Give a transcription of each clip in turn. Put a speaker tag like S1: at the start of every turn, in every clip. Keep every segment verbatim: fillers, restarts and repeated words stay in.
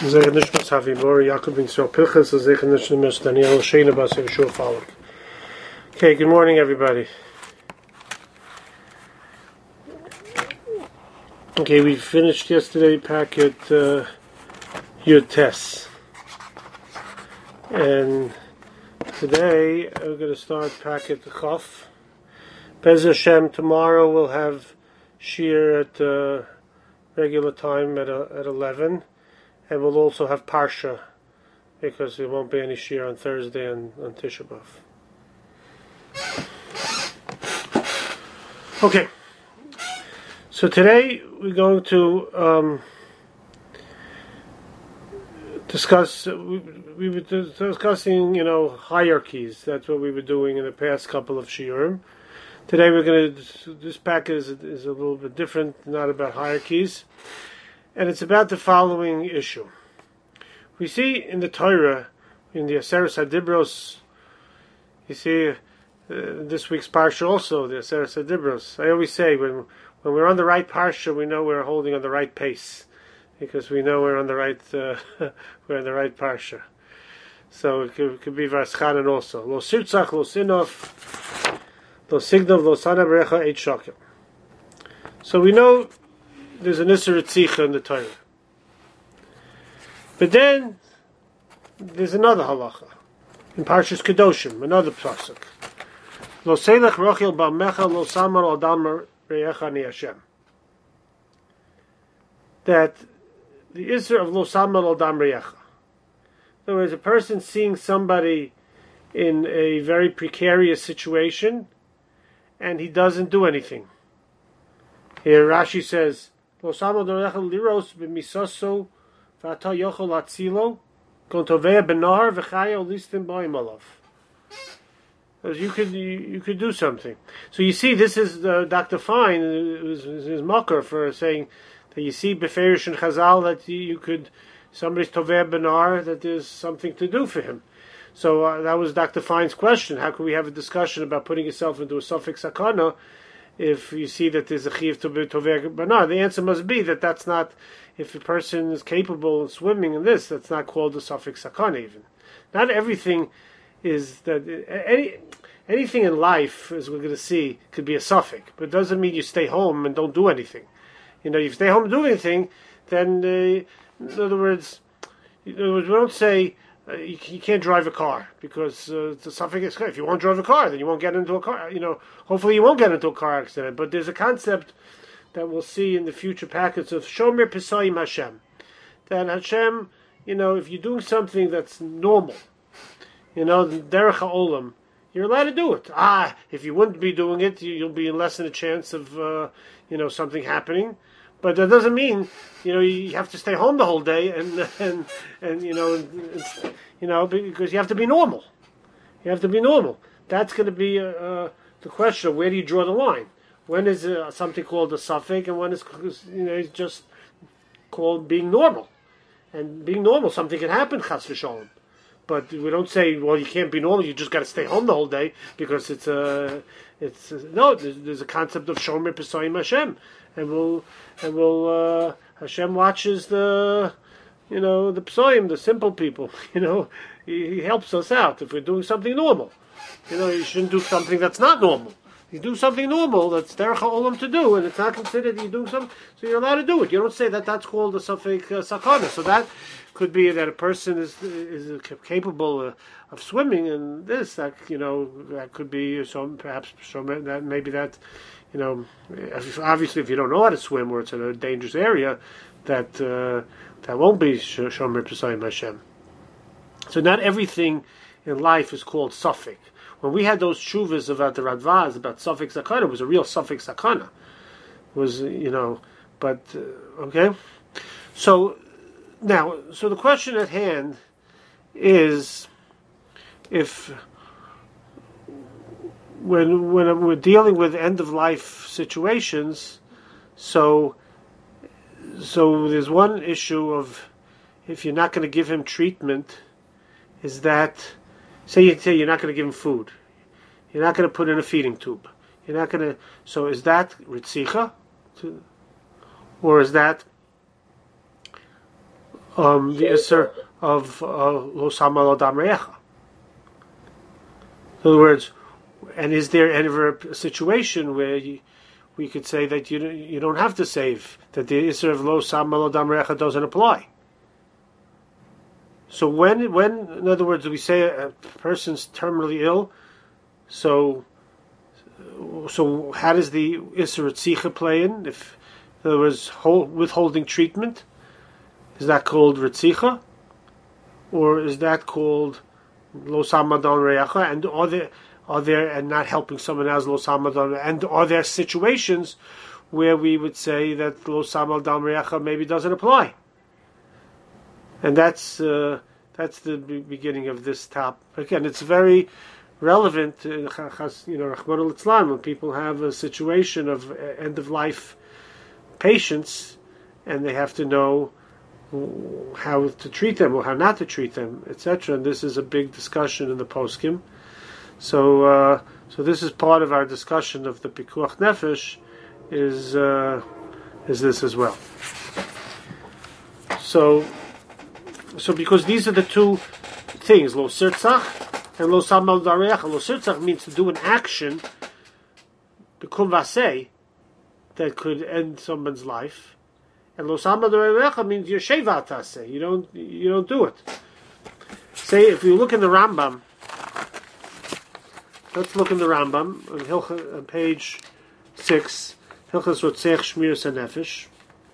S1: Zecher Nishmas Havi Mori Yaakov ben Yisrael Pilchas, Zecher Nishmas Daniel Sheina Bas Yeshua Falak. Okay, good morning, everybody. Okay, we finished yesterday packet uh, Yud Tes, and today we're going to start packet Chaf. Bez Hashem, tomorrow we'll have Shir at uh, regular time at uh, at eleven. And we'll also have Parsha, because there won't be any Shir on Thursday and on Tisha B'Av. Okay, so today we're going to um, discuss, we, we were discussing, you know, hierarchies. That's what we were doing in the past couple of Shiurim. Today we're going to, this packet is, is a little bit different, not about hierarchies. And it's about the following issue. We see in the Torah, in the Aseret HaDibros, you see uh, this week's Parsha also, the Aseret HaDibros. I always say, when when we're on the right Parsha, we know we're holding on the right pace, because we know we're on the right, uh, we're on the right Parsha. So it could, it could be Varschanan also. Lo sirtzach, lo sinov, lo signov, lo sana berecha, eight shakel. So we know there's an Isser Ritzicha in the Torah. But then, there's another halacha. In Parshas Kedoshim, another pasuk. Lo selech rochel ba'mecha lo samar al dam re'echa ni Hashem. That the Isser of lo samar al dam re'echa. In other words, a person seeing somebody in a very precarious situation, and he doesn't do anything. Here Rashi says, Lo samar al dam liros b'misaso v'ata yochol atzilo kontovea benar v'chayo listim ba'im alav. You could you, you could do something. So you see, this is uh, Doctor Fine, his, his mocker for saying that you see beferish and Chazal that you, you could, somebody's tovea benar, that there's something to do for him. So uh, that was Doctor Fine's question. How can we have a discussion about putting yourself into a suffix sakana if you see that there's a chiv tovea benar? The answer must be that that's not, if a person is capable of swimming in this, that's not called a suffix sakana even. Not everything is that, any anything in life, as we're going to see, could be a suffix, but it doesn't mean you stay home and don't do anything. You know, if you stay home and do anything, then, uh, in other words, in other words, we don't say uh, you, you can't drive a car, because uh, it's a suffix. If you won't drive a car, then you won't get into a car, you know, hopefully you won't get into a car accident, but there's a concept that we'll see in the future packets of Shomer Pesayim Hashem. That Hashem, you know, if you're doing something that's normal, you know, Derech HaOlam, you're allowed to do it. Ah, if you wouldn't be doing it, you'll be less than a chance of, uh, you know, something happening. But that doesn't mean, you know, you have to stay home the whole day and, and, and you know, it's, you know, because you have to be normal. You have to be normal. That's going to be uh, uh, the question of where do you draw the line? When is uh, something called a suffix, and when is, you know, it's just called being normal? And being normal, something can happen, chas v'sholem. But we don't say, well, you can't be normal. You just got to stay home the whole day because it's a, uh, it's uh, no. There's, there's a concept of shomer pesayim Hashem, and we'll and we'll uh, Hashem watches the, you know, the pesayim, the simple people. You know, he, he helps us out if we're doing something normal. You know, you shouldn't do something that's not normal. You do something normal that's derech ha'olam to do, and it's not considered you're doing something, so you're allowed to do it. You don't say that that's called a suffix uh, sakana. So that could be that a person is is capable uh, of swimming, and this, that, you know, that could be some, perhaps some, that maybe that, you know, obviously if you don't know how to swim or it's in a dangerous area, that uh, that won't be shomer pesayim Hashem. So not everything in life is called suffix. When we had those shuvas about the Radvaz, about suffix sakana, it was a real suffix sakana. It was, you know, but, uh, okay? So, now, so the question at hand is, if, when when we're dealing with end-of-life situations, so, so there's one issue of, if you're not going to give him treatment, is that, Say you say you're not going to give him food. You're not going to put in a feeding tube. You're not going to. So is that ritzicha, or is that um, the Isser of Lo Sama Lo Dam Reyecha. In other words, and is there ever a situation where you, we could say that you you don't have to save, that the Isser of Lo Sama Lo Dam Reyecha doesn't apply? So when, when, in other words, we say a person's terminally ill, so so how does the Isser Ritzicha play in? If there was withholding treatment, is that called Ritzicha? Or is that called Lo Samadon Reyacha? And are there, are there, and not helping someone else, Lo Samadon, and are there situations where we would say that Lo Samadon Reyacha maybe doesn't apply? And that's uh, that's the beginning of this top. Again, it's very relevant, uh, you know, Rachmana litzlan, when people have a situation of end of life patients, and they have to know how to treat them or how not to treat them, et cetera. And this is a big discussion in the poskim. So, uh, so this is part of our discussion of the Pikuach Nefesh. Is uh, is this as well? So. So because these are the two things, Lo Sirtzach and Lo Samal Dareach. Lo Sirtzach means to do an action, Bekum Vaseh, that could end someone's life. And Lo Samal Dareach means you're Sheva Taseh. You don't, you don't do it. Say, if you look in the Rambam, let's look in the Rambam, on, Hilcha, on page six, Hilchas Rotzeach Shmiras HaNefesh.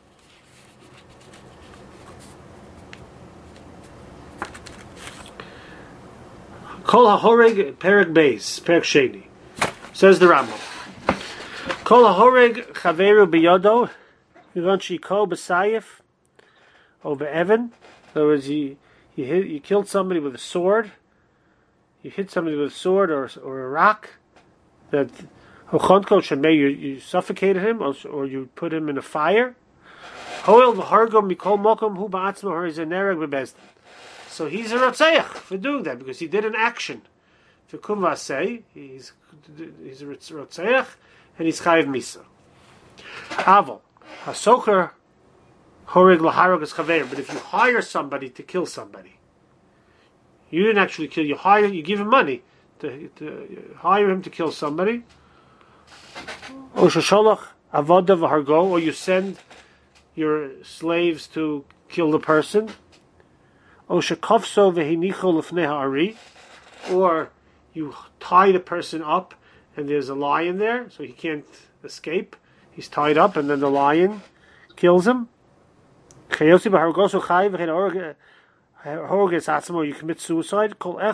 S1: Kol hahoreg perek beis perek sheni, says the Rambam. Kol hahoreg chaveru biyodo yivon shiko b'sayif over Evan. In other words, you you hit you killed somebody with a sword. You hit somebody with a sword or or a rock. That hochonko shemei you you suffocated him or, or you put him in a fire. Hoel v'hargom mikol mokom hu ba'atzmo horizenereg bebezdin. So he's a Rotzeach for doing that, because he did an action. For Kum Vaseh, he's he's a Rotzeach, and he's Chayiv Misa. Aval, Hasocher Horig Laharog is Chaver. But if you hire somebody to kill somebody, you didn't actually kill. You hire, you give him money to, to hire him to kill somebody. Or Shosholach Avoda v'Hargo, or you send your slaves to kill the person. Or you tie the person up and there's a lion there, so he can't escape. He's tied up and then the lion kills him. Or you commit suicide.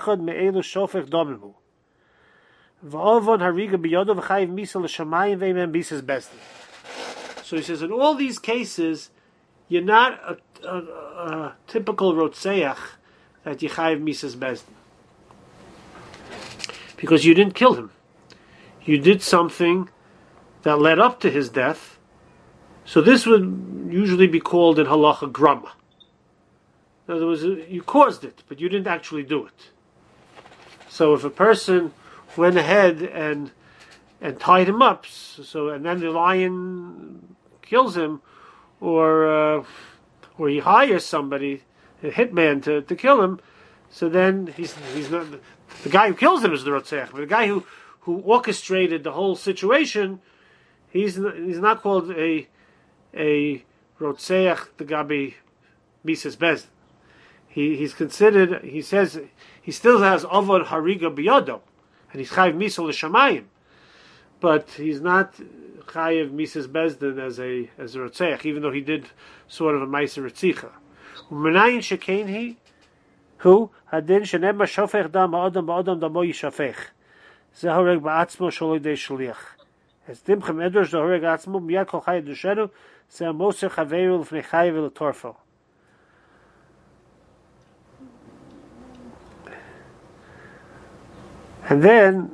S1: So he says, in all these cases, you're not a, a, a typical Rotzeach that you chayiv misas bezdin, because you didn't kill him. You did something that led up to his death. So this would usually be called in halacha grama. In other words, you caused it, but you didn't actually do it. So if a person went ahead and and tied him up, so and then the lion kills him, or uh, or he hires somebody, a hitman, to, to kill him, so then he's he's not the guy who kills him is the Rotzeach, but the guy who, who orchestrated the whole situation, he's he's not called a a Rotzeach the Gabi Mises Bez. He he's considered. He says he still has Avod Hariga Biyado, and he's Chayiv Misol Shamayim, but he's not Chayiv Mises Bezdin as a as a Rotzeach, even though he did sort of a Meiser Ritzicha. Umenayin Shekain he who hadin shenem shofech dam ba'adam ba'adam damo yishafech zehoreg ba'atzmo sholoi dei shliach es dimchem edrosh zehoreg atzmo miyad kol chayed dushenu zeh moser chaveru l'fnei chayiv l'torfo. And then,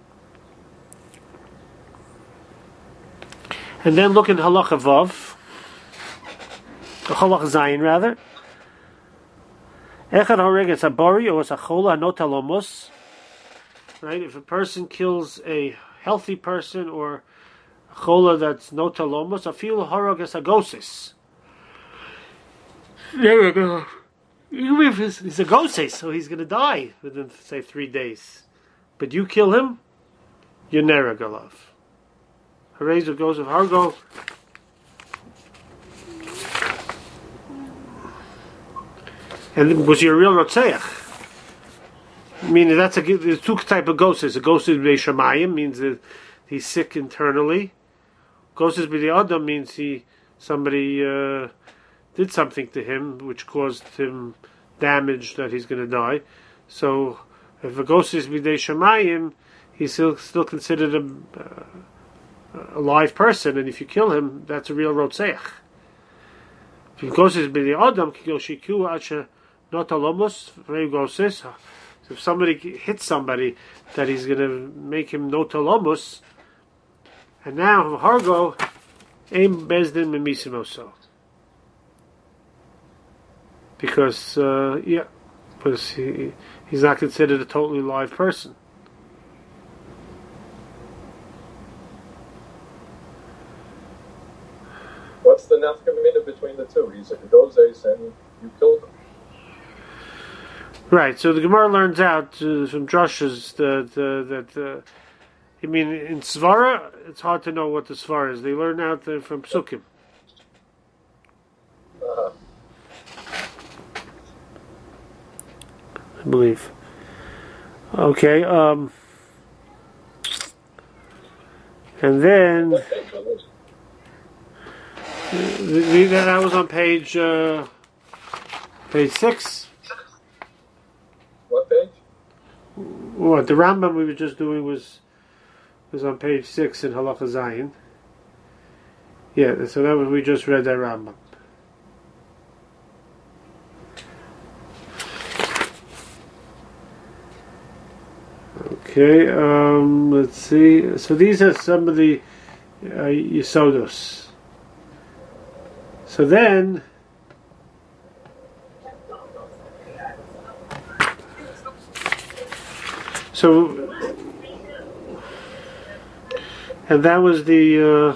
S1: and then look in Halacha Vav, Halacha Zayin rather. Echad Horeg es Abori or es Achola Anot Alomos. Right, if a person kills a healthy person or a chola that's not alomos, Afil Horeg es Agosis. There we go. Even if he's, he's a ghost, so he's going to die within, say, three days. But you kill him, you're Neragalav. Harezu goes of Hargo. And was he a real Rotzeach? Meaning that's a there's two type of ghosts. A ghost is b'nei Shamayim, means that he's sick internally. Ghost is b'nei Adam means he somebody uh, did something to him which caused him damage that he's going to die. So if a ghost is b'nei Shamayim, he's still still considered a, uh, a live person, and if you kill him, that's a real Rotzeach. If a ghost is b'nei Adam, kiyoshiku acha not alomos very ghosts. So if somebody hits somebody, that he's going to make him notalomus, and now Hargo aim bezdin memisimoso, because uh, yeah, because he he's not considered a totally live person.
S2: What's the nafkamina between the two? He's a gozes and you killed him.
S1: Right, so the Gemara learns out uh, from Drushes that uh, that uh, I mean in Svara it's hard to know what the Svara is. They learn out uh, from Psukim.
S2: Uh-huh.
S1: I believe. Okay, um, and then the, the, that was on page uh, page six.
S2: What page?
S1: What the Rambam we were just doing was was on page six in Halacha Zayin. Yeah, so that was we just read that Rambam. Okay, um, let's see. So these are some of the uh, Yisodos. So then. So, and that was the, uh,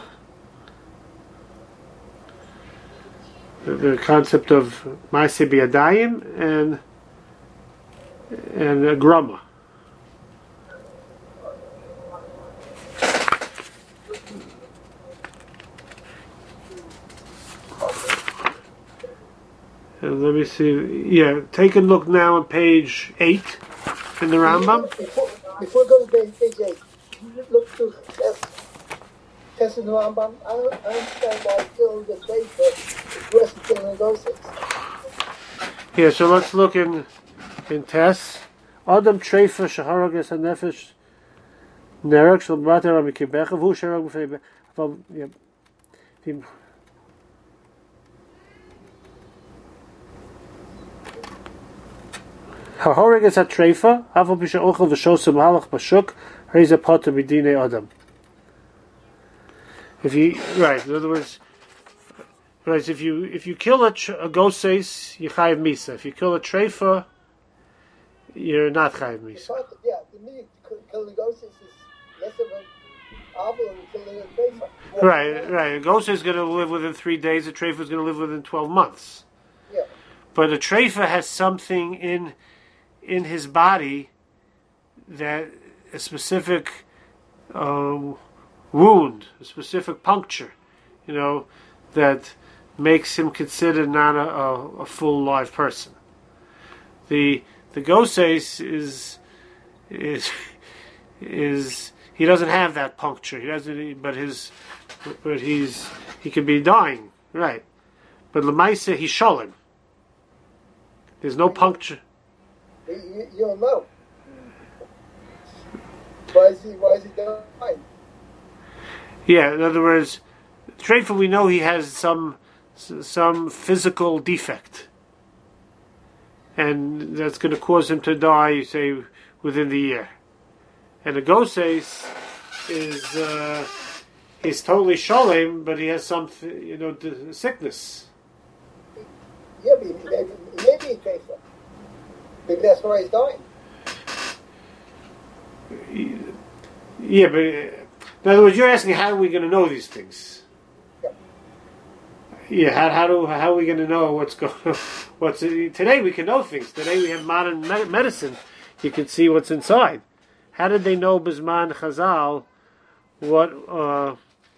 S1: the the concept of Ma'aseh B'Yadayim and and a grama. And let me see. Yeah, take a look now on page eight. In the Rambam?
S3: Before, before we go to page, page eight, can you look through test, test in the Rambam? I, don't, I understand why killing the Treifa is worse than killing the ghosts.
S1: Yeah, so let's look in in Tess. Adam Treifa Shaharagas HaNefesh Nerek Shal B'Rata Rabbi Kibecha V'hu Sharag B'Fei B'Aval Yep. Hahoreg is a treifa, afal pisha ochel v'shosem halach b'shuk, heiza potter b'dinei adam. If you right, in other words, right, if you if you kill a, a goses, you chayiv misa. If you kill a treifa, you're not chayiv misa.
S3: Yeah, to me, killing the goses is less of an avil than killing a treifa.
S1: Right, right. A goses is going to live within three days. A treifa is going to live within twelve months.
S3: Yeah.
S1: But a treifa has something in. in his body that a specific uh, wound, a specific puncture, you know, that makes him considered not a, a, a full live person. The the goses is is is he doesn't have that puncture. He doesn't, but his but he's he could be dying, right? But lemaisa he's shalom. There's no puncture.
S3: You, you, you don't know. Why is he, why is he dying?
S1: Yeah, in other words, Treifa, we know he has some some physical defect. And that's going to cause him to die, say, within the year. And the Goses is uh, he's totally shalem, but he has some, you know, sickness.
S3: Yeah, but he may be, he may be a Treifa. Maybe that's why he's dying.
S1: Yeah, but in other words, you're asking how are we going to know these things?
S3: Yeah.
S1: Yeah, how, how do how are we going to know what's going? What's today? We can know things. Today we have modern me- medicine. You can see what's inside. How did they know Bisman Chazal what uh,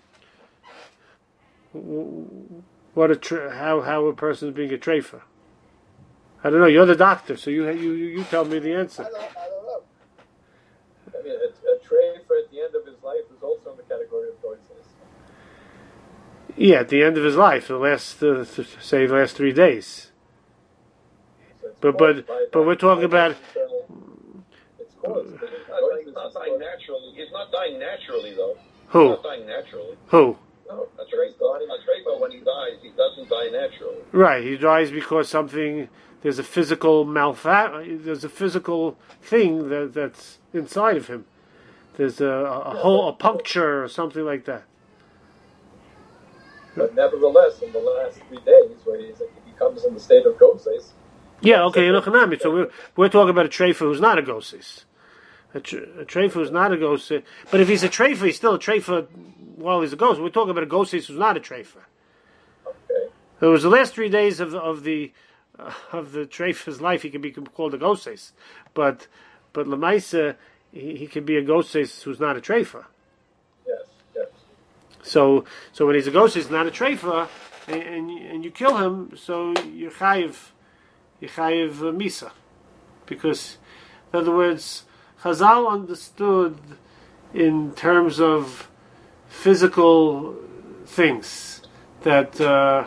S1: what a tra- how how a person is being a treifa? I don't know. You're the doctor, so you you you tell me the answer.
S3: I don't, I don't know.
S2: I mean, a, a treifa at the end of his life is also in the category of goises.
S1: Yeah, at the end of his life, the last uh, th- say the last three days.
S2: So
S1: But but but we're talking about.
S2: It's caused. But
S4: He's not, he's not dying naturally. He's not dying naturally, though.
S1: Who?
S4: He's not dying naturally.
S1: Who?
S2: No,
S4: A treifa, a treifa, when he dies, he doesn't die naturally.
S1: Right, he dies because something. There's a physical malfa- There's a physical thing that that's inside of him. There's a, a, a hole, a puncture, or something like that.
S2: But nevertheless, in the last three days, where he's, he comes in the state of goises.
S1: Yeah, okay, Yonachanami. So we're we're talking about a treifa who's not a gosis. A, tra- a treifa who's not a gosis. But if he's a treifa, he's still a treifa while he's a gosis. We're talking about a gosis who's not a treifa.
S2: Okay.
S1: It was the last three days of of the uh, of the treifa's life. He can be called a gosis, but but lemaisa he, he can be a gosis who's not a treifa.
S2: Yes, yes.
S1: So so when he's a gosis, not a treifa, and and, and you kill him, so you're chayiv. Yechayev uh, Misa, because, in other words, Chazal understood in terms of physical things that uh,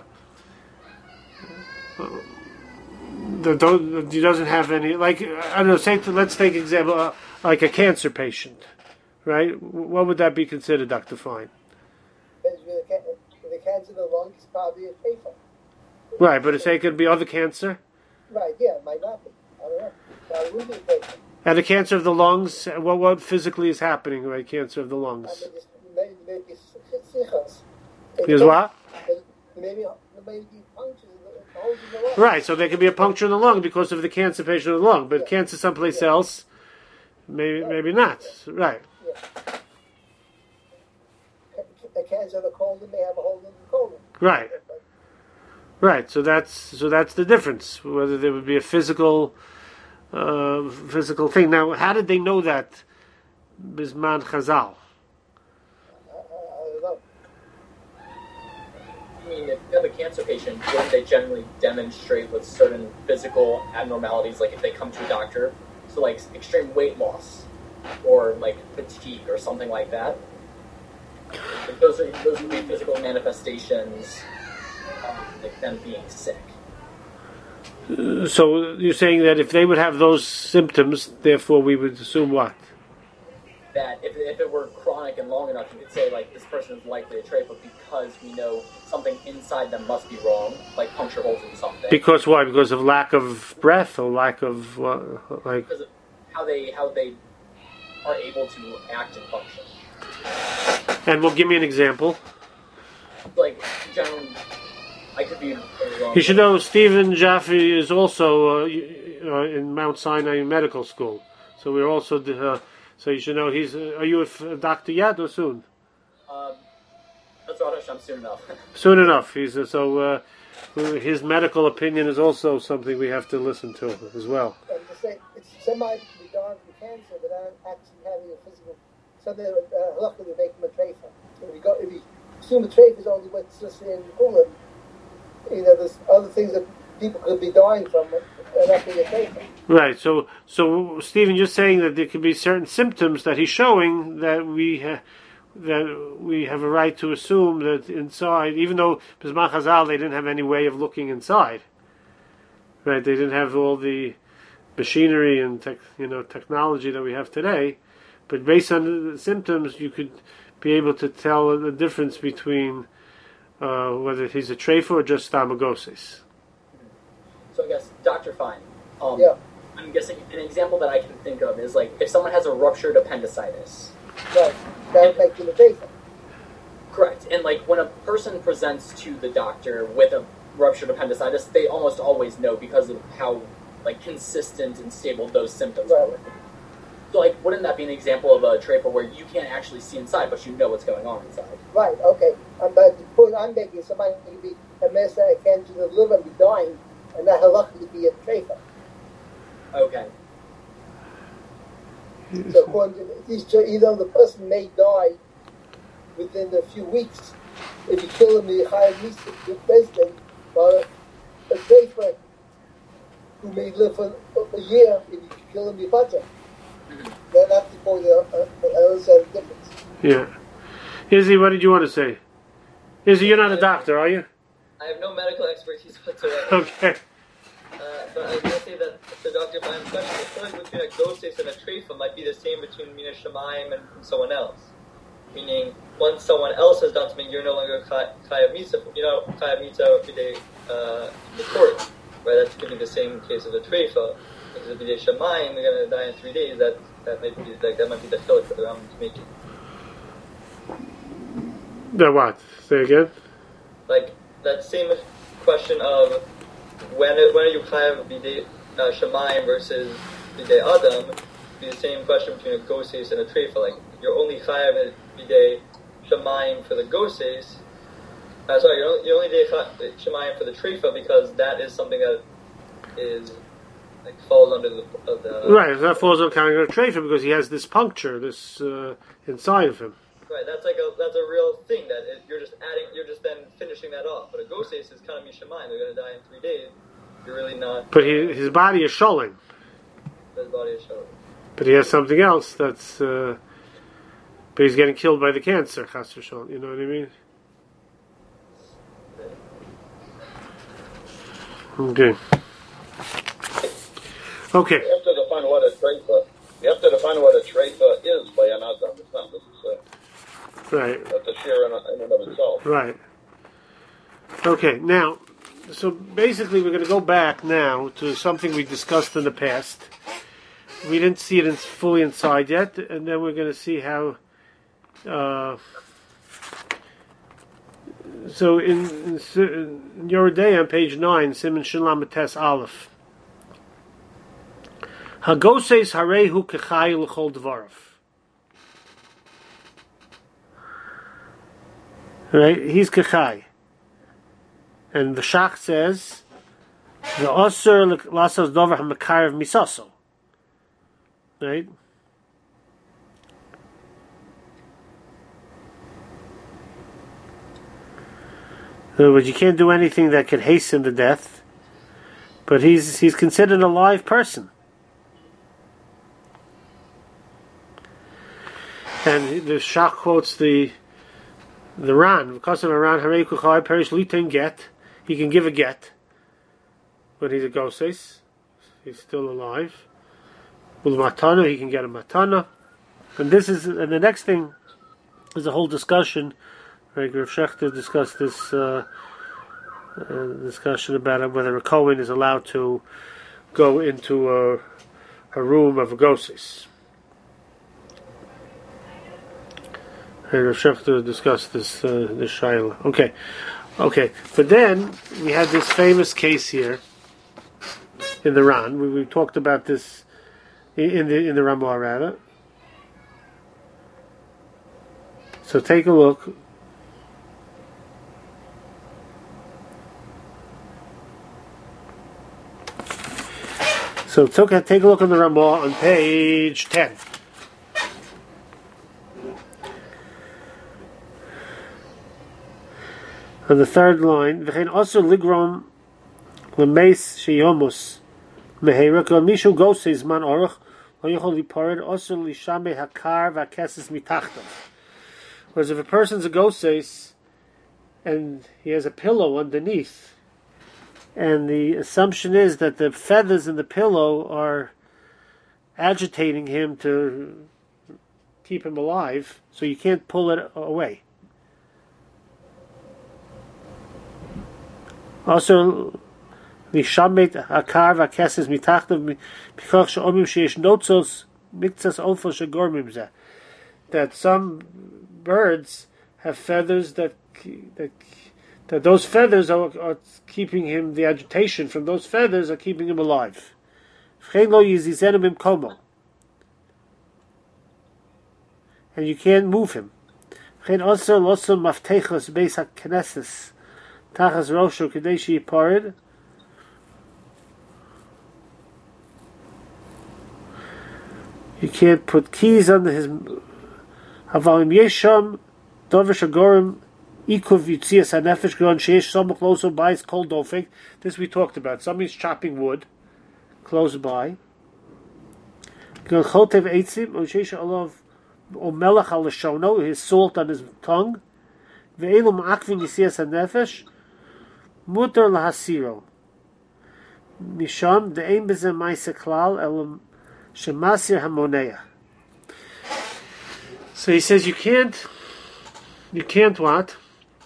S1: that, don't, that he doesn't have any. Like I don't know. Say, let's take example uh, like a cancer patient, right? What would that be considered, Doctor Fine?
S3: Because with the, with the cancer of the lung, it's probably a treifa.
S1: Right, but say it could be other cancer.
S3: Right, yeah, it might not be. I don't know. But it would be a treifa.
S1: And the cancer of the lungs, what what physically is happening, right? Cancer of the
S3: I
S1: lungs.
S3: mean, it's maybe, maybe sichas.
S1: Is what?
S3: Maybe, maybe punctures the holes in the lung.
S1: Right, so there could be a puncture in the lung because of the cancer patient of the lung, but
S3: Yeah.
S1: cancer someplace
S3: Yeah.
S1: else, maybe maybe not. Right.
S3: Yeah. A cancer of the colon may have a hole in the colon.
S1: Right.
S3: But
S1: Right. So that's so that's the difference. Whether there would be a physical uh, physical thing. Now, how did they know that? Bisman Chazal.
S3: I, I, I don't know.
S5: I mean, if you have a cancer patient, wouldn't they generally demonstrate with certain physical abnormalities, like if they come to a doctor? So, like extreme weight loss, or like fatigue, or something like that. Like those are those would be physical manifestations of like them being sick.
S1: So you're saying that if they would have those symptoms, therefore we would assume what?
S5: That if, if it were chronic and long enough, you could say like this person is likely a treifa because we know something inside them must be wrong, like puncture holes in something.
S1: Because why? Because of lack of breath or lack of what? Like
S5: Because of how they how they are able to act and function.
S1: And well, give me an example.
S5: Like generally, I could be wrong.
S1: You should know Stephen Jaffe is also uh, uh, in Mount Sinai Medical School. So we're also, uh, so you should know he's, uh, are you a, a doctor yet or soon?
S5: Um, that's what I'm soon enough.
S1: Soon enough. He's uh, so uh, his medical opinion is also something we have to listen to as well.
S3: And to say it's semi-regard for cancer without actually having a physical, something that uh, halacha would make him a treifa. If we go, if we assume a treifa is only what's just in Ulam, you know, there's other things that people could be dying from and not being a treifa.
S1: Right. So, so Stephen, you're saying that there could be certain symptoms that he's showing that we ha- that we have a right to assume that inside, even though Bisman Chazal they didn't have any way of looking inside. Right. They didn't have all the machinery and tech, you know technology that we have today, but based on the symptoms, you could be able to tell the difference between uh, whether he's a treifa or just stamagosis.
S5: So I guess Doctor Fine. Um,
S3: Yeah.
S5: I'm guessing an example that I can think of is like if someone has a ruptured appendicitis.
S3: Right. That would make him a treifa.
S5: Correct. And like when a person presents to the doctor with a ruptured appendicitis, they almost always know because of how like consistent and stable those symptoms
S3: Right.
S5: are. So, like, wouldn't that be an example of a treifa where you can't actually see inside, but you know what's going on inside?
S3: Right, okay. Um, but the point I'm making is somebody can be a mesa can to the liver and be dying, and not halachically to be a treifa.
S5: Okay.
S3: So according to these, either the person may die within a few weeks if you kill him, the higher the president, or a treifa who may live for a year if you kill him, the butter. Then that's the point. I understand the difference.
S1: Yeah. Izzy, what did you want to say? Izzy, you're not a doctor, are you?
S6: I have no medical expertise whatsoever.
S1: Okay.
S6: Uh, but I was going to say that the Doctor Baum's question, the difference between a goses and a treifa might be the same between Mina Shemaim and someone else. Meaning, once someone else has done something, you're no longer chayav mitzvah. You know, chayav mitzvah b'dei uh, the court, right? That's going to be the same case of a treifa. Because if b'dei Shemaim, they're going to die in three days. That that might be like that might be the chiluk that the Rambam is making.
S1: The what? Say again.
S6: Like that same question of when when are you chayav b'dei uh, Shemaim versus b'dei Adam? Be the same question between a goses and a treifa. Like you're only chayav b'dei Shemaim for the goses. Uh, sorry, you're only, you're only b'dei Shemaim for the treifa because that is something that is like falls under the, of the
S1: right. That falls under kind of a treifa because he has this puncture, this uh, inside of him.
S6: Right, that's like a that's a real thing that it, you're just adding, you're just then finishing that off. But a goses is kind of mishamayim; they're going to die in three days. You're really not.
S1: But he, his body is showing.
S6: His body is showing.
S1: But he has something else that's. Uh, but he's getting killed by the cancer, chas v'shalom. You know what I mean? Okay. Okay.
S4: You have to define what a treifa. You have to define what a treifa is by an adam. It's not necessary.
S1: Right.
S4: That's a share in, in and of itself.
S1: Right. Okay. Now, so basically, we're going to go back now to something we discussed in the past. We didn't see it in, fully inside yet, and then we're going to see how. Uh, so in, in, in Yoredei on page nine, Siman Shalom Tes Aleph. Hagoses harehu kechai l'chol dvarav. Right, he's kechai, and the Shach says the osur lasos dover hamakarev misaso. Right. In other words, you can't do anything that could hasten the death, but he's he's considered a live person. And the Shach quotes the the Ran, because of a Ran, Harei Kuchai Perish Litain get, he can give a get when he's a goses, he's still alive. With matana, he can get a matana. And this is, and the next thing is a whole discussion. Right, Rav Shechter discussed this uh, uh, discussion about whether a Kohen is allowed to go into a, a room of a goses. And Rav Shechter discussed this uh, this shaila. Okay, okay. But then we had this famous case here in the Ran. We, we talked about this in the in the Ramah rather. So take a look. So take a look on the Ramah on page ten. On the third line, v'chein also ligrom lemeis sheyomus meheira kol mishu goses man orach lo yochol lipared also lishame hakar v'akeses mitachtav. Whereas if a person's a goses and he has a pillow underneath, and the assumption is that the feathers in the pillow are agitating him to keep him alive, so you can't pull it away. Also, lishamet akar v'akeses mitachtav b'koch she'omim sheyesh notzos miktzas ofel shegormim zeh. That some birds have feathers that that that those feathers are, are keeping him. The agitation from those feathers are keeping him alive. V'chein lo yizizenim imkomo. and you can't move him. Also, also maftechos beis haknesses tachas rosho kedei sheyiparid. You can't put keys under his. Havalim yesham dover shagorim ikuv yitzias hanefesh gron sheish samach loso bais kol dofik. This we talked about. Somebody's chopping wood close by. Gron chotev eitzim o sheish alav. Or melach al shono, his salt on his tongue. Ve'elu ma'akvin yisias hanefesh, mutar lahasiro. Misham de'ein b'zeh ma'aseh klal el shemasir hamoneya. So he says you can't, you can't what?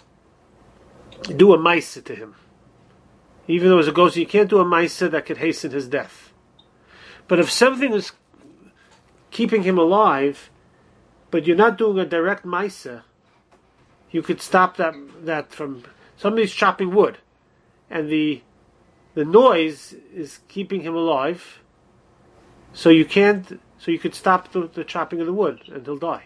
S1: Do a ma'aseh to him. Even though it's a ghost, you can't do a ma'aseh that could hasten his death. But if something is keeping him alive, but you're not doing a direct ma'aseh, you could stop that that from somebody's chopping wood, and the the noise is keeping him alive. So you can't. So you could stop the, the chopping of the wood, and he'll die.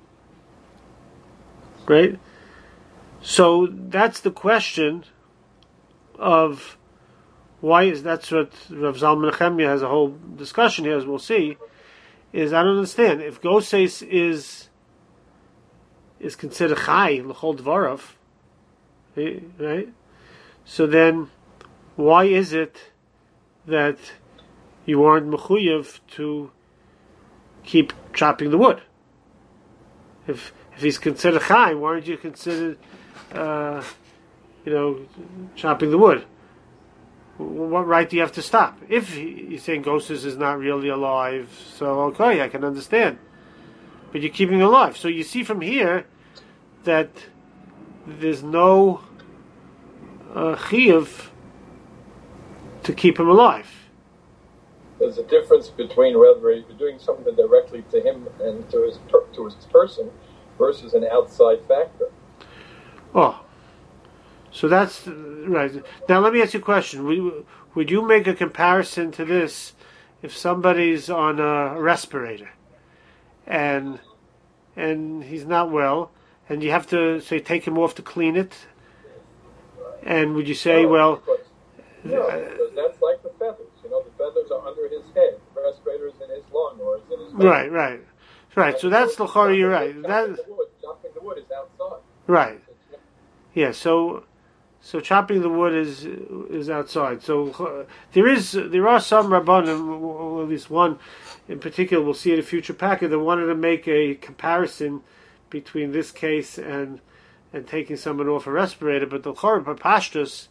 S1: Right. So that's the question of why is that's what Rav Zalman Nechemia has a whole discussion here, as we'll see. Is I don't understand if Goses is is considered chai l'chol dvarav, right? So then, why is it that you aren't mechuyev to keep chopping the wood? If if he's considered chai, why aren't you considered, uh, you know, chopping the wood? What right do you have to stop? If you're saying Goses is not really alive, so okay, I can understand. But you're keeping him alive. So you see from here that there's no uh, chiyuv to keep him alive.
S2: There's a difference between whether you're doing something directly to him and to his per- to his person versus an outside factor.
S1: Oh. So that's right. Now let me ask you a question. Would, would you make a comparison to this if somebody's on a respirator and and he's not well, and you have to say take him off to clean it? And would you say,
S2: no,
S1: well,
S2: because, no, because that's like the feathers. You know, the feathers are under his head. The respirator is in his lung or is in his mouth.
S1: Right, right, right. So that's the chori. You're right.
S2: Chopping
S1: That
S2: the wood, chopping the wood is outside.
S1: right. Yeah. So. So chopping the wood is is outside. So uh, there is there are some rabbanim, or at least one in particular, we'll see in a future packet, that wanted to make a comparison between this case and and taking someone off a respirator. But the chorah pashtus,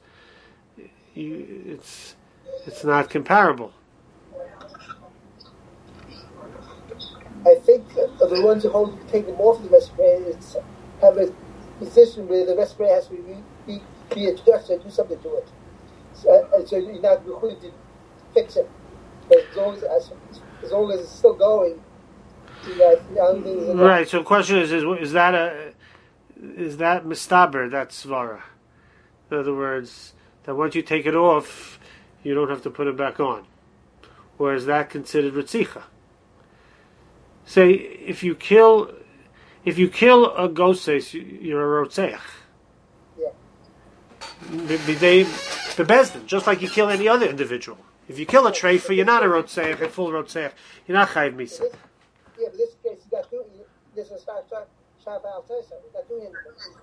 S1: it's it's not comparable.
S3: I think uh, the ones who hold take them off the respirator have a position where the respirator has to be. be be adjusted, do something to it. So, uh, so you're not going to fix it. But as long as, as, as long as it's still going, you know, I don't think there's enough.
S1: Right. So the question is: Is, is that a is that mistaber? That's svara. In other words, that once you take it off, you don't have to put it back on. Or is that considered ritzicha? Say if you kill if you kill a goses, you're a rotzeach. They bebezdin, just like you kill any other individual. If you kill a treifa, you're not a rotzeach, a full rotzeach. You're not chayiv misa.
S3: Yeah, but this case, you got doing this is shaf al tesa. You got doing anything.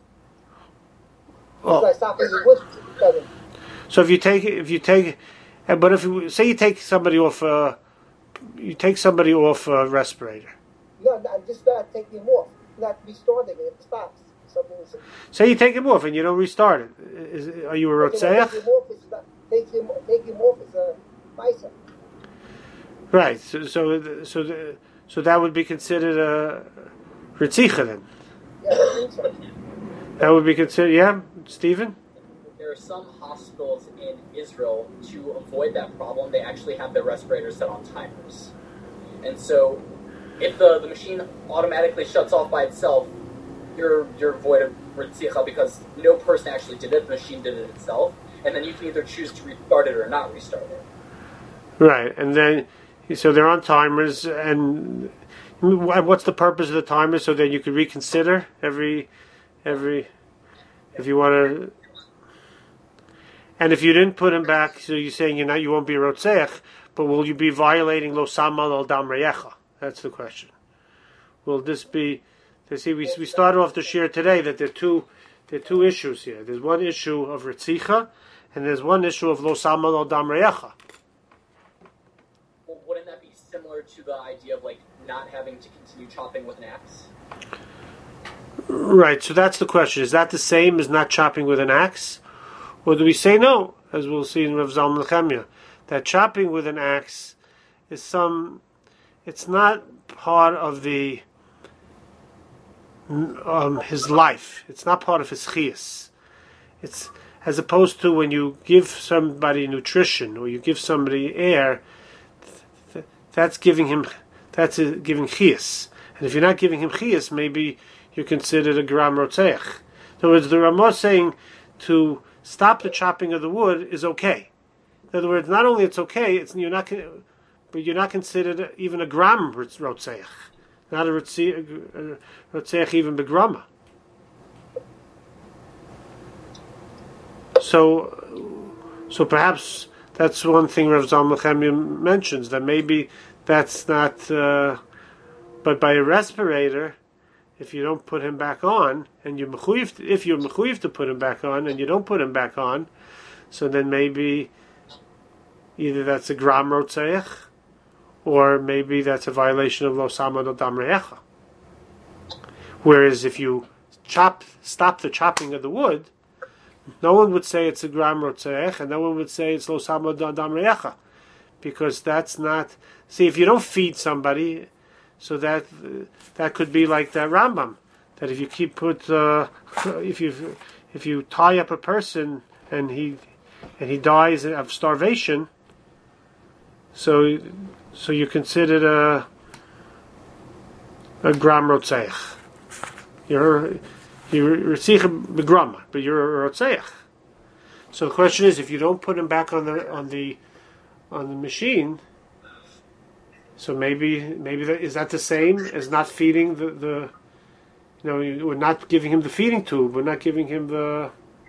S1: Oh.
S3: It's like stopping the wood cutting.
S1: So if you take if you take, but if you say you take somebody off, uh, you take somebody off a respirator.
S3: No, no, just not taking him off, not restarting it. It stops.
S1: Say you take him off and you don't restart it. Is, are you a rotzeach?
S3: Take him, take him off as a ma'aseh.
S1: Right. So, so, so, the, so that would be considered a ritzicha then.
S3: Yeah, I think so.
S1: That would be considered. Yeah, Stephen.
S5: There are some hospitals in Israel to avoid that problem. They actually have their respirators set on timers, and so if the, the machine automatically shuts off by itself, you're you're void of ritzicha because no person actually did it, the machine did it itself, and then you can either choose to restart it or not restart it.
S1: Right, and then so they're on timers, and What's the purpose of the timer? So then you could reconsider every, every, if you want to. And if you didn't put him back, so you're saying you're not, you won't be rotzeach, but will you be violating lo samal al dam reyecha? That's the question. Will this be? You see, we we started off the shir today that there are two there are two issues here. There's one issue of ritzicha, and there's one issue of lo samal al dam reyecha.
S5: Well, wouldn't that be similar to the idea of like not having to continue chopping with an axe?
S1: Right. So that's the question. Is that the same as not chopping with an axe? Or do we say no, as we'll see in Rav Zalman Nechemia, that chopping with an axe is some, it's not part of the, um, his life. It's not part of his chiyas. It's, as opposed to when you give somebody nutrition or you give somebody air, th- that's giving him, that's a, giving chiyas. And if you're not giving him chiyas, maybe you're considered a gram rotzeach. In other words, the Ramah is saying to stop the chopping of the wood is okay. In other words, not only it's okay, it's you're not, but you're not considered even a gram rotzeach, not a rotzeach even begrama. So, so perhaps that's one thing Rav Zalman Nechemia mentions, that maybe that's not. Uh, but by a respirator, if you don't put him back on, and you're mechuyev, if you're mechuyev to put him back on, and you don't put him back on, so then maybe either that's a gram rotzeach, or maybe that's a violation of lo samad al dam reyecha. Whereas if you chop, stop the chopping of the wood, no one would say it's a gram rotzeach, and no one would say it's lo samad al dam reyecha, because that's not. See, if you don't feed somebody. So that uh, that could be like that Rambam, that if you keep put uh, if you if you tie up a person and he and he dies of starvation, so so you're considered a a gram rotzeich. You're you're rotzeich begrama, but you're a rotzeich. So the question is, if you don't put him back on the on the on the machine. So maybe maybe that, is that the same as not feeding the, the you know, we're not giving him the feeding tube, we're not giving him the,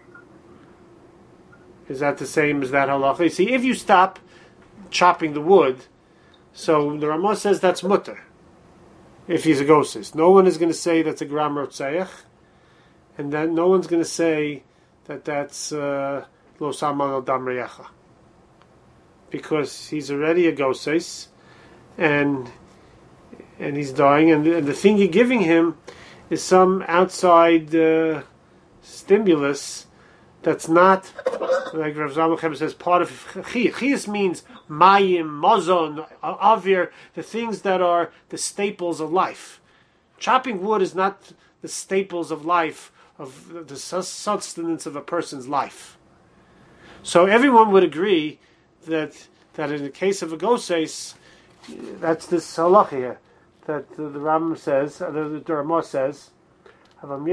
S1: is that the same as that halacha? You see, if you stop chopping the wood, so the Ramah says that's mutter, if he's a gosis. No one is going to say that's a gram rotzeich, and then no one's going to say that that's lo samal al dam reyecha, because he's already a gosis, and and he's dying, and the, and the thing you're giving him is some outside uh, stimulus that's not, like Rav Zalman Nechemia says, part of chiyus. Chiyus means mayim, mazon, avir, the things that are the staples of life. Chopping wood is not the staples of life, of the sustenance of a person's life. So everyone would agree that that in the case of a goses, that's this halacha here, that the, the Rambam says, uh, the, the Ramah says, in other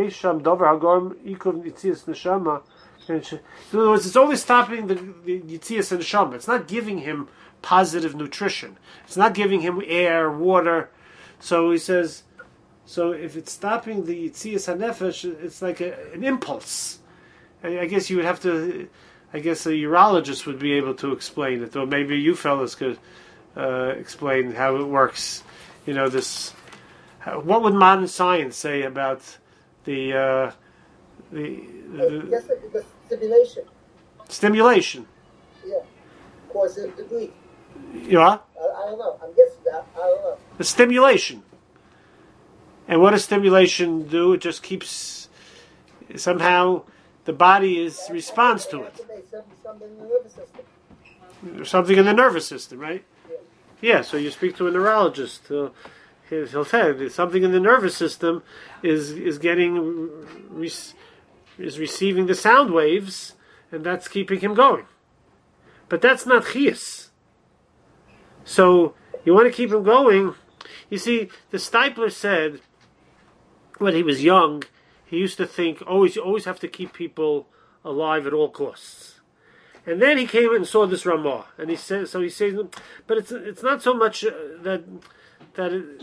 S1: words, it's only stopping the, the Yitzias and Neshama. It's not giving him positive nutrition. It's not giving him air, water. So he says, so if it's stopping the Yitzias HaNefesh, it's like a, an impulse. I, I guess you would have to, I guess a urologist would be able to explain it, or maybe you fellas could uh, explain how it works. You know, this, how, what would modern science say about the, uh, the, the,
S3: yes, the stimulation.
S1: Stimulation.
S3: Yeah, causes the bleed.
S1: You know?
S3: I, I don't know. I'm guessing that. I don't know.
S1: The stimulation. And what does stimulation do? It just keeps, somehow the body is responds to it.
S3: Something in the nervous system.
S1: Something in the nervous system, right?
S3: Yeah.
S1: Yeah, so you speak to a neurologist. Uh, he'll say that something in the nervous system is is getting, re- is receiving the sound waves, and that's keeping him going. But that's not chiyus. So you want to keep him going. You see, the Stipler said when he was young, he used to think, always, you always have to keep people alive at all costs. And then he came and saw this Ramah, and he said, so he says, but it's it's not so much uh, that that it,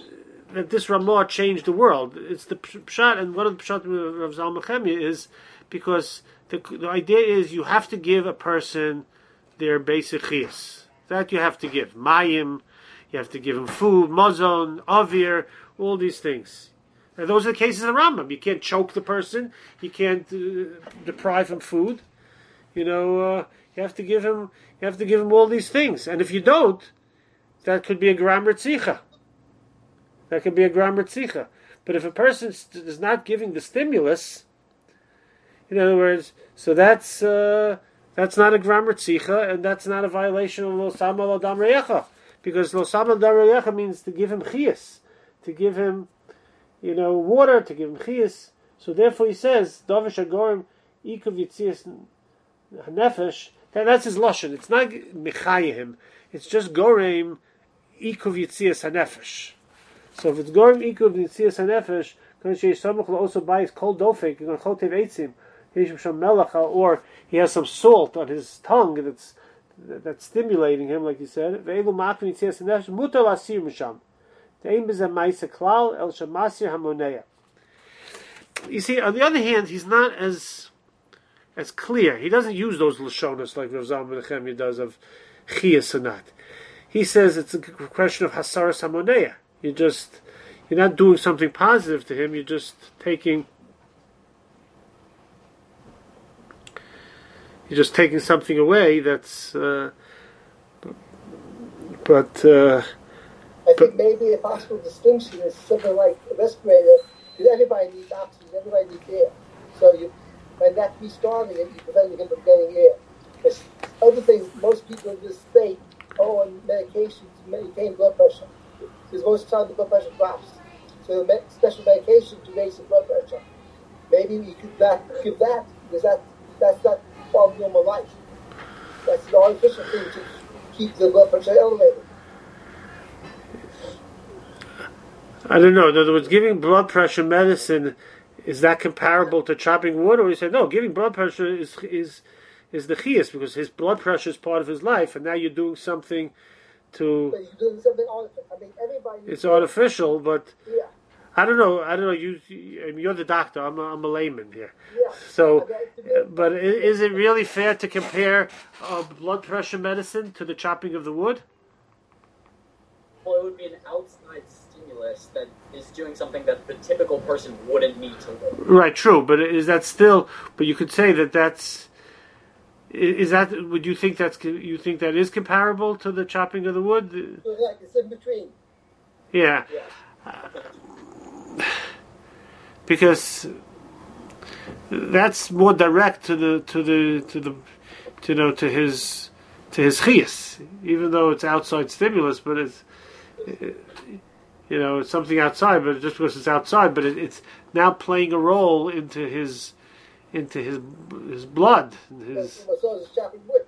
S1: that this Ramah changed the world. It's the pshat, and one of the pshat of Rav Zalman Nechemia is because the, the idea is you have to give a person their basic chiyas. That you have to give. Mayim, you have to give him food, mazon, avir, all these things. And those are the cases of Rambam. You can't choke the person. You can't uh, deprive him food. You know, uh, you have to give him. You have to give him all these things. And if you don't, that could be a gram ritzicha. That could be a gram ritzicha. But if a person is not giving the stimulus, in other words, so that's uh, that's not a gram ritzicha, and that's not a violation of lo sama lo dam reyecha, because lo sama lo dam reyecha means to give him chiyas, to give him, you know, water, to give him chiyas. So therefore, he says davish agorim ikuv yitzias nefesh. That's his lashon. It's not mechayim. It's just gorem ikuv yitzias hanefesh. So if it's gorem ikuv yitzias hanefesh, will also buy his cold dofek and chotev eitzim, or he has some salt on his tongue that's that's stimulating him, like you said. Ve'elu ma'akvin yitzias hanefesh mutar lasir misham. De'im b'zeh ma'isa klal el shemasir hamoneya. You see, on the other hand, he's not as as clear. He doesn't use those lashonas like Rav Zalman Nechemia does of chiyas or not. He says it's a question of hasaras hamoneya. You just, you're not doing something positive to him. You're just taking, you're just taking something away. That's, uh, but. Uh,
S3: I think maybe a possible distinction is something like a respirator, because everybody needs oxygen, everybody needs air. So you, by that restarting it, you prevent him from getting air. Because other things, most people in this state are on medication to maintain blood pressure. Because most of the time the blood pressure drops. So the special medication to raise the blood pressure. Maybe you could not give that, because that, that's not part of normal life. That's an artificial thing to keep the blood pressure elevated.
S1: I don't know. In other words, giving blood pressure medicine, is that comparable to chopping wood? Or you say, no, giving blood pressure is is is the chiyas, because his blood pressure is part of his life, and now you're doing something to...
S3: But you're doing something artificial. I mean, everybody...
S1: It's artificial, but...
S3: Yeah.
S1: I don't know. I don't know. You, you're the doctor. I'm a, I'm a layman here.
S3: Yeah.
S1: So, but is it really fair to compare uh, blood pressure medicine to the chopping of the wood?
S5: Well, it would be an outside stimulus that is doing something that the typical person wouldn't need to live.
S1: Right, true. But is that still? But you could say that that's. Is that? Would you think that's? You think that is comparable to the chopping of the wood?
S3: So like it's in between.
S1: Yeah.
S5: Yeah.
S1: Uh, because that's more direct to the to the to the to, you know to his to his chiyas, even though it's outside stimulus, but it's. You know, it's something outside, but just because it's outside, but it, it's now playing a role into his, into his his blood, his.
S3: So it's chopping wood.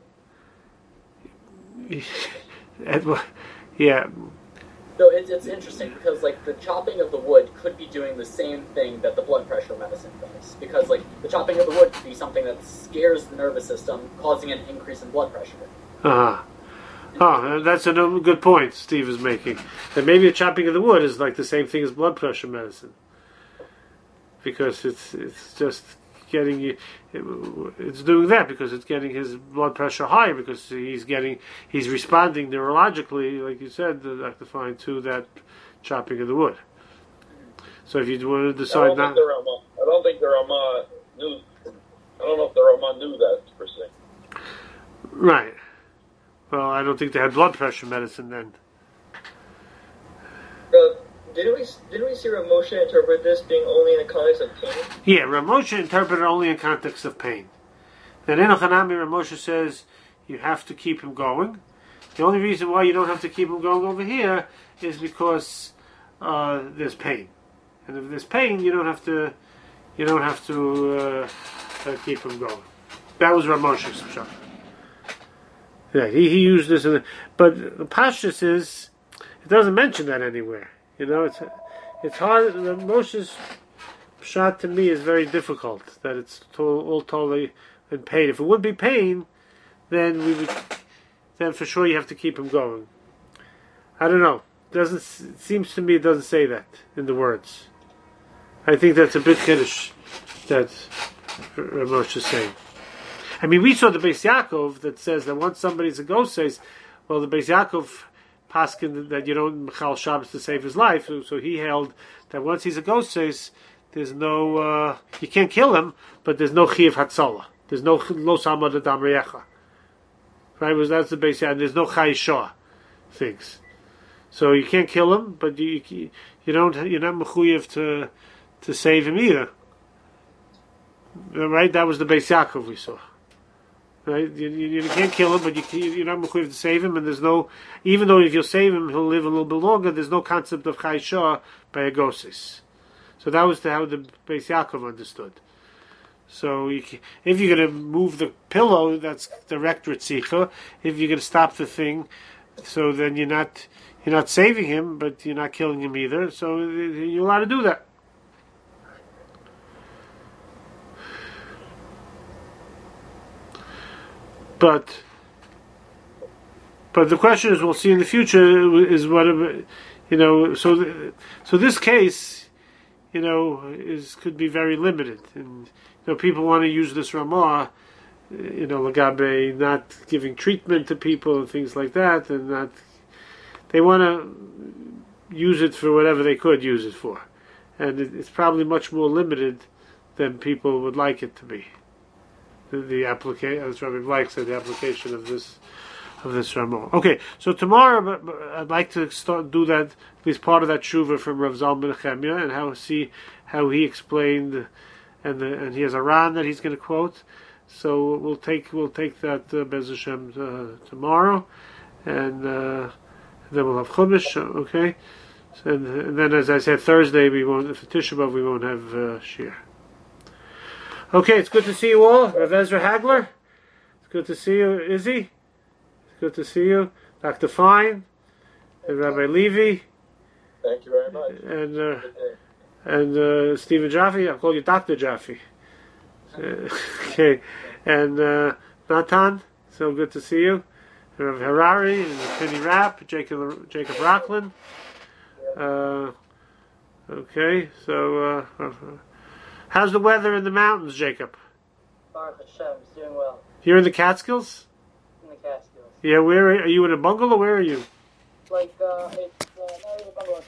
S1: and, yeah.
S5: So it's it's interesting because like the chopping of the wood could be doing the same thing that the blood pressure medicine does, because like the chopping of the wood could be something that scares the nervous system, causing an increase in blood pressure.
S1: Uh huh. Oh, that's a good point Steve is making. That maybe the chopping of the wood is like the same thing as blood pressure medicine, because it's it's just getting you. It, it's doing that because it's getting his blood pressure higher, because he's getting he's responding neurologically, like you said, Doctor Fine, to that chopping of the wood. So if you want to decide
S4: I don't
S1: not,
S4: think the Rama, I don't think the Rama knew. I don't know if the Rama knew that per se.
S1: right. Well, I don't think they had blood pressure medicine then.
S6: Uh, didn't we didn't we see Rav Moshe interpret this being only in the context of pain?
S1: Yeah, Rav Moshe interpreted only in context of pain. Then Enoch Hanami, Rav Moshe says you have to keep him going. The only reason why you don't have to keep him going over here is because uh, there's pain, and if there's pain, you don't have to you don't have to uh, uh, keep him going. That was Rav Moshe's pshat. Yeah, he, he used this, in the, but the Pashtus is it doesn't mention that anywhere. You know, it's it's hard. The Moshe's shot to me is very difficult. That it's to, all totally in pain. If it would be pain, then we would. Then for sure you have to keep him going. I don't know. doesn't it seems to me it doesn't say that in the words. I think that's a big chiddush that Rav Moshe is saying. I mean, we saw the Beis Yaakov that says that once somebody's a ghost, says, well, the Beis Yaakov paskin that you don't mechal Shabbos to save his life, so, so he held that once he's a ghost, says there's no, uh, you can't kill him, but there's no chiyuv hatzalah. There's no lo samad adam reyecha. Right? Was that's the Beis Yaakov. There's no chayishah things. So you can't kill him, but you you don't you're not mechuyev to to save him either. Right? That was the Beis Yaakov we saw. Right? You, you, you can't kill him, but you you're not mechuyev to save him, and there's no, even though if you save him, he'll live a little bit longer. There's no concept of chayishah by a gosis. So that was the, how the Beis Yaakov understood. So you can, if you're going to move the pillow, that's direct ritzicha. If you're going to stop the thing, so then you're not you're not saving him, but you're not killing him either. So you're allowed to do that. But but the question is, we'll see in the future, is what, you know. So so this case, you know, is could be very limited, and you know, people want to use this Ramah, you know, Lagabe, not giving treatment to people and things like that, and not, they want to use it for whatever they could use it for, and it, it's probably much more limited than people would like it to be. The, the application, as Rabbi Blake said, the application of this of this Ramah. Okay, so tomorrow I'd like to start do that, at least part of that tshuva from Rav Zalman Nechemia, and how see how he explained, and the, and he has a Ran that he's going to quote. So we'll take we'll take that uh, Bez Hashem uh, tomorrow, and uh, then we'll have Chumash. Okay, so, and, and then as I said, Thursday we won't for Tisha B'av we won't have uh, Shir. Okay, it's good to see you all. Rav Ezra Hagler, it's good to see you. Izzy, it's good to see you. Doctor Fine, and Rabbi Levy.
S2: Thank you very much.
S1: And uh, and uh, Stephen Jaffe. I'll call you Doctor Jaffe. Uh, okay, and uh, Natan. So good to see you. And Rav Harari and Penny Rapp, Jacob Jacob Rockland. Uh, okay, so. Uh, How's the weather in the mountains, Jacob?
S7: Baruch Hashem, it's doing well.
S1: You're in the Catskills?
S7: In the Catskills.
S1: Yeah, where are, are you in a bungalow? Where are you?
S7: Like, uh, it's uh, not really a bungalow, it's